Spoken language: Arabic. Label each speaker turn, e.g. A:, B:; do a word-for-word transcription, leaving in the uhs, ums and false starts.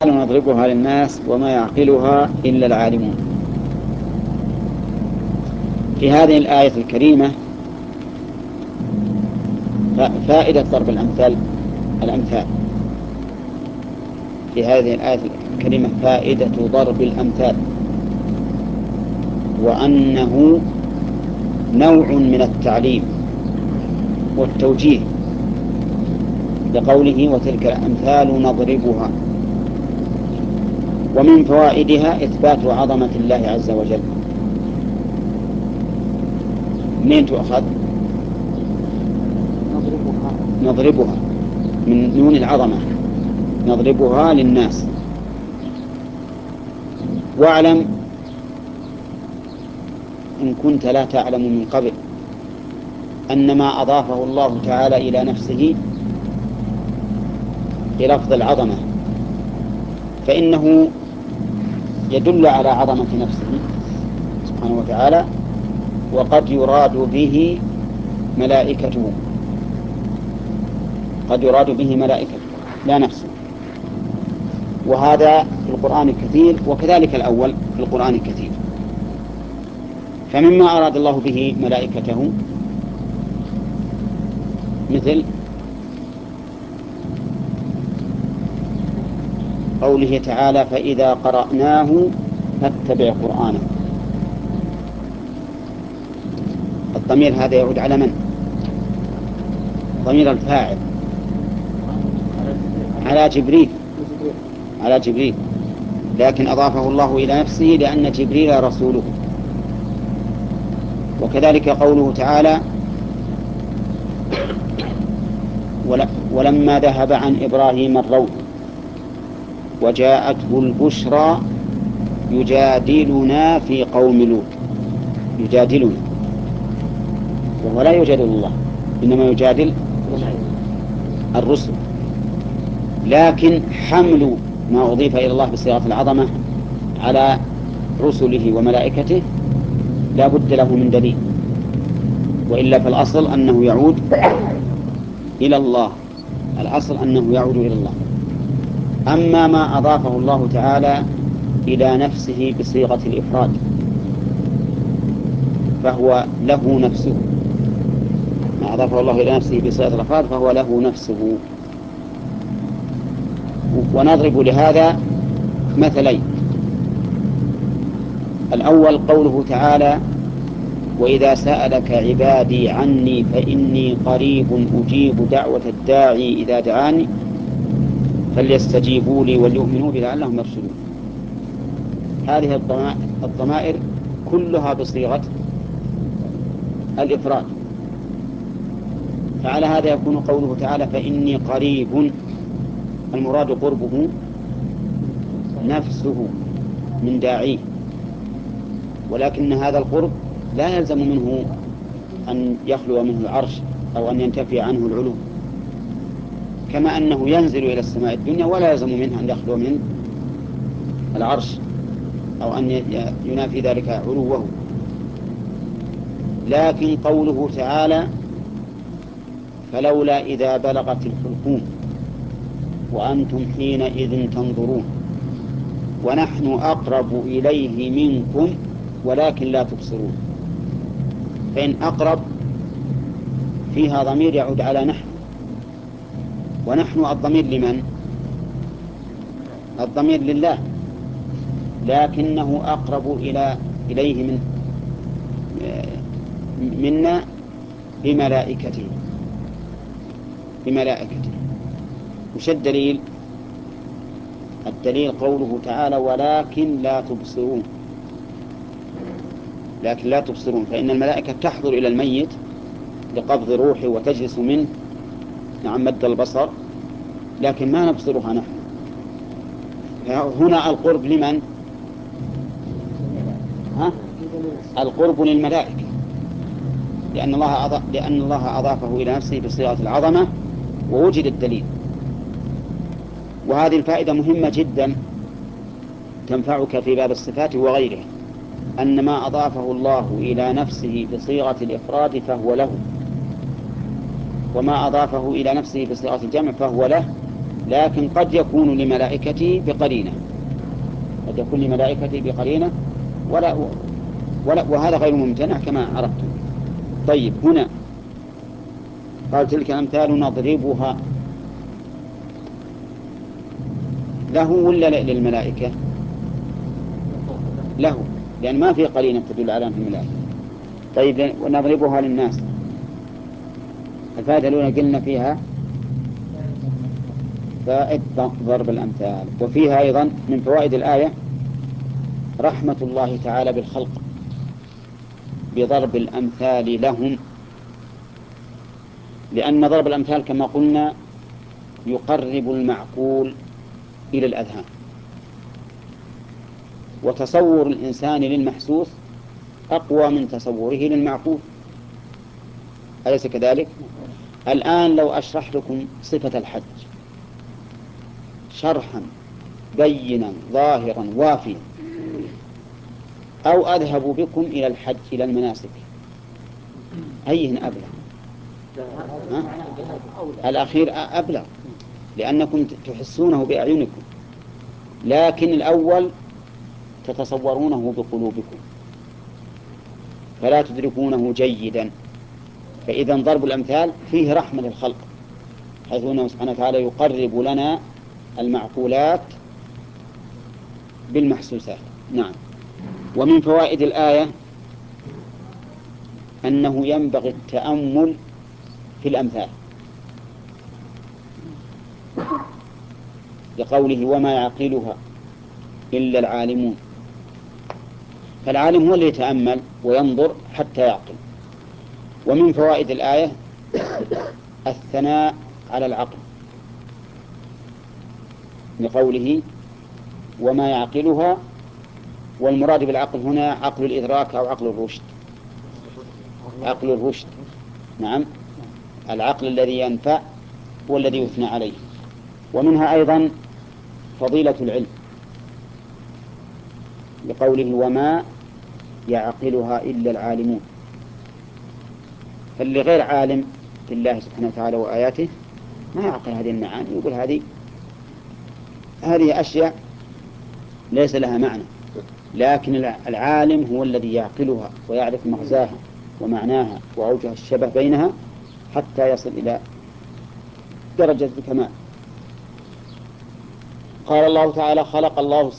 A: نضربها للناس وما يعقلها إلا العالمون. في هذه الآية الكريمة فائدة ضرب الأمثال الأمثال في هذه الآية الكريمة فائدة ضرب الأمثال، وأنه نوع من التعليم والتوجيه لقوله وتلك الأمثال نضربها. ومن فوائدها إثبات عظمة الله عز وجل. منين تؤخذ؟ نضربها نضربها من نون العظمة، نضربها للناس. واعلم إن كنت لا تعلم من قبل أن ما أضافه الله تعالى إلى نفسه بلفظ العظمة فإنه يدل على عظمة نفسه سبحانه وتعالى، وقد يراد به ملائكته، قد يراد به ملائكته لا نفسه، وهذا في القرآن كثير، وكذلك الأول في القرآن كثير. فمما أراد الله به ملائكته مثل قوله تعالى فإذا قرأناه فاتبع قرآنه. الضمير هذا يعود على من؟ ضمير الفاعل على جبريل على جبريل لكن أضافه الله إلى نفسه لأن جبريل رسوله. وكذلك قوله تعالى ولما ذهب عن إبراهيم الروع وجاءته البشرى يجادلنا في قوم لوط. يجادلنا، وهو لا يجادل الله، إنما يجادل الرسل. لكن حمل ما أضيف إلى الله بصيغة العظمة على رسله وملائكته لا بد له من دليل، وإلا فالأصل أنه يعود إلى الله، الأصل أنه يعود إلى الله. أما ما أضافه الله تعالى إلى نفسه بصيغة الإفراد فهو له نفسه، ما أضافه الله إلى نفسه بصيغة الإفراد فهو له نفسه. ونضرب لهذا مثلين. الأول قوله تعالى وإذا سألك عبادي عني فإني قريب أجيب دعوة الداعي إذا دعاني فليستجيبوا لي وليؤمنوا بي لعلهم يرشدون. هذه الضمائر كلها بصيغة الإفراد، فعلى هذا يكون قوله تعالى فإني قريب المراد قربه نفسه من داعيه، ولكن هذا القرب لا يلزم منه أن يخلو منه العرش أو أن ينتفي عنه العلو، كما أنه ينزل إلى السماء الدنيا ولا يلزم منه أن يخلو من العرش أو أن ينافي ذلك علوه. لكن قوله تعالى فلولا إذا بلغت الحلقوم وأنتم حينئذ تنظرون ونحن أقرب إليه منكم ولكن لا تبصرون، فإن أقرب فيها ضمير يعود على نحن، ونحن الضمير لمن؟ الضمير لله، لكنه أقرب إلى إليه من منا بملائكته بملائكته. وش الدليل؟ الدليل قوله تعالى ولكن لا تبصرون، لكن لا تبصرون، فإن الملائكة تحضر إلى الميت لقبض روحه وتجلس منه نعم مد البصر، لكن ما نبصرها نحن. هنا القرب لمن؟ ها؟ القرب للملائكة، لأن الله أضاف لأن الله أضافه إلى نفسه بصيغة العظمة ووجد الدليل. وهذه الفائدة مهمة جدا تنفعك في باب الصفات وغيرها، أن ما أضافه الله إلى نفسه بصيغة الإفراد فهو له، وما أضافه إلى نفسه بصيغة الجمع فهو له لكن قد يكون لملائكته بقرينة، قد يكون لملائكته بقرينة ولا ولا وهذا غير ممتنع كما عرفتم. طيب هنا قال تلك الأمثال نضربها له ولا للملائكة؟ له، لأن ما في قرينة تدل على أنها الملائكة. طيب ونضربها للناس، الفائدة الأولى قلنا فيها فائدة ضرب الأمثال، وفيها أيضا من فوائد الآية رحمة الله تعالى بالخلق بضرب الأمثال لهم، لأن ضرب الأمثال كما قلنا يقرب المعقول إلى الأذهان، وتصور الإنسان للمحسوس أقوى من تصوره للمعقول، أليس كذلك؟ الآن لو أشرح لكم صفة الحج شرحا بينا ظاهرا وافيا، أو أذهب بكم إلى الحج إلى المناسك، أيهن أبلغ؟ الأخير أبلغ، لأنكم تحسونه بأعينكم، لكن الأول تتصورونه بقلوبكم فلا تدركونه جيدا. فإذا ضرب الأمثال فيه رحمة للخلق، حيث أنه سبحانه وتعالى يقرب لنا المعقولات بالمحسوسات. نعم. ومن فوائد الآية أنه ينبغي التأمل في الأمثال، لقوله وما يعقلها إلا العالمون، فالعالم هو اللي يتأمل وينظر حتى يعقل. ومن فوائد الآية الثناء على العقل، لقوله وما يعقلها، والمراد بالعقل هنا عقل الإدراك أو عقل الرشد، عقل الرشد. نعم، العقل الذي ينفع هو الذي يثنى عليه. ومنها أيضا فضيلة العلم، لقوله وما يعقلها إلا العالمون، فاللي غير عالم بالله سبحانه وتعالى وآياته ما يعقل هذه المعاني، يقول هذه هذه أشياء ليس لها معنى، لكن العالم هو الذي يعقلها ويعرف مغزاها ومعناها وأوجه الشبه بينها حتى يصل إلى درجة الكمال. قال الله تعالى خلق الله